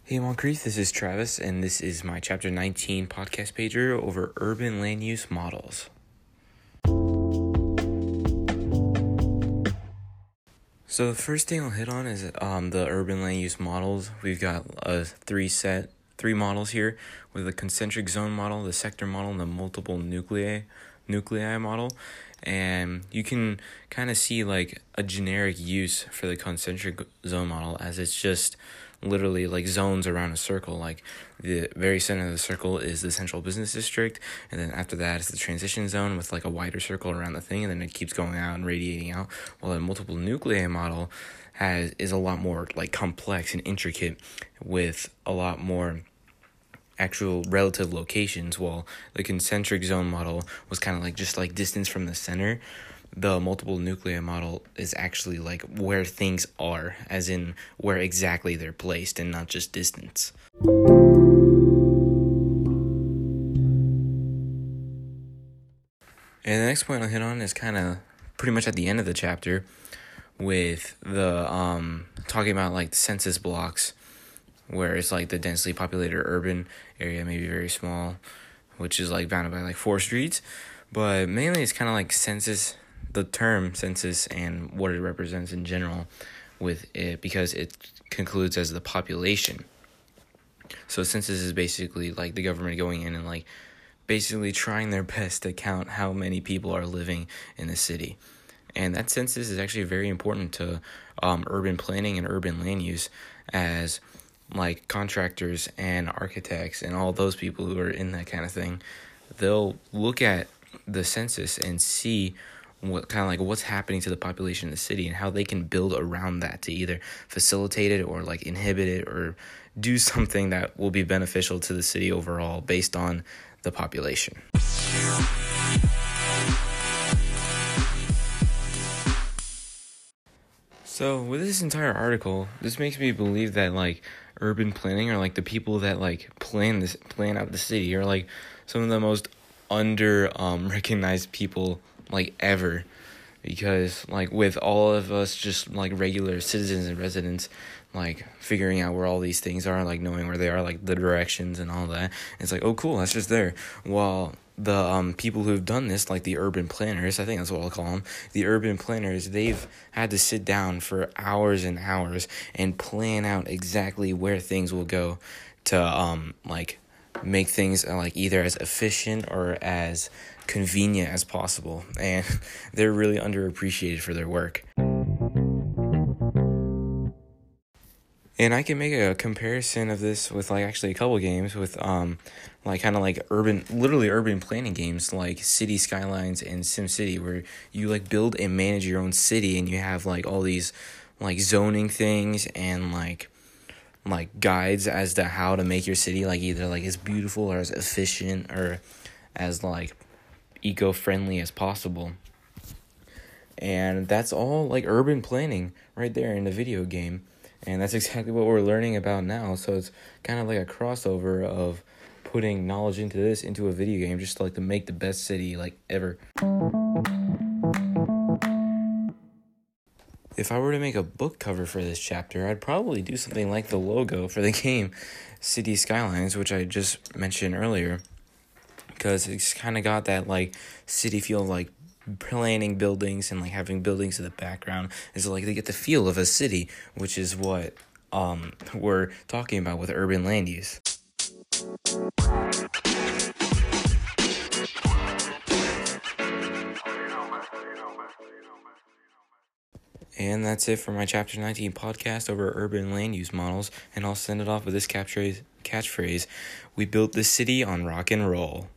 Hey Moncrief, this is Travis, and this is my Chapter 19 podcast pager over urban land use models. So the first thing I'll hit on is the urban land use models. We've got three models here, with the concentric zone model, the sector model, and the multiple nuclei model. And you can kind of see like a generic use for the concentric zone model, as it's just literally like zones around a circle. Like the very center of the circle is the central business district, and then after that is the transition zone with like a wider circle around the thing, and then it keeps going out and radiating out. While the multiple nuclei model is a lot more like complex and intricate, with a lot more actual relative locations. While the concentric zone model was kind of like just like distance from the center, the multiple nuclei model is actually like where things are, as in where exactly they're placed and not just distance. And the next point I'll hit on is kind of pretty much at the end of the chapter, with the talking about like the census blocks, where it's like the densely populated urban area may be very small, which is like bounded by like 4 streets, but mainly it's kind of like census, the term census and what it represents in general with it, because it concludes as the population. So census is basically like the government going in and like basically trying their best to count how many people are living in the city. And that census is actually very important to urban planning and urban land use, as like contractors and architects and all those people who are in that kind of thing, they'll look at the census and see what kind of like what's happening to the population in the city and how they can build around that to either facilitate it or like inhibit it or do something that will be beneficial to the city overall based on the population. So with this entire article, this makes me believe that like urban planning, or like the people that like plan out the city, are like some of the most under recognized people like ever, because like with all of us just like regular citizens and residents like figuring out where all these things are, like knowing where they are, like the directions and all that, it's like, oh cool, that's just there. While the people who've done this, like the urban planners, I think that's what I'll call them, the urban planners, they've had to sit down for hours and hours and plan out exactly where things will go to like make things like either as efficient or as convenient as possible. And they're really underappreciated for their work. And I can make a comparison of this with like actually a couple games with like kind of like urban planning games like City Skylines and SimCity, where you like build and manage your own city, and you have like all these like zoning things and like guides as to how to make your city like either like as beautiful or as efficient or as like eco-friendly as possible. And that's all like urban planning right there in the video game. And that's exactly what we're learning about now. So it's kind of like a crossover of putting knowledge into a video game, just to, like to make the best city like ever. If I were to make a book cover for this chapter, I'd probably do something like the logo for the game City Skylines, which I just mentioned earlier, because it's kind of got that like city feel of like planning buildings and like having buildings in the background. Is like they get the feel of a city, which is what we're talking about with urban land use. And that's it for my Chapter 19 podcast over urban land use models, and I'll send it off with this catchphrase: we built this city on rock and roll.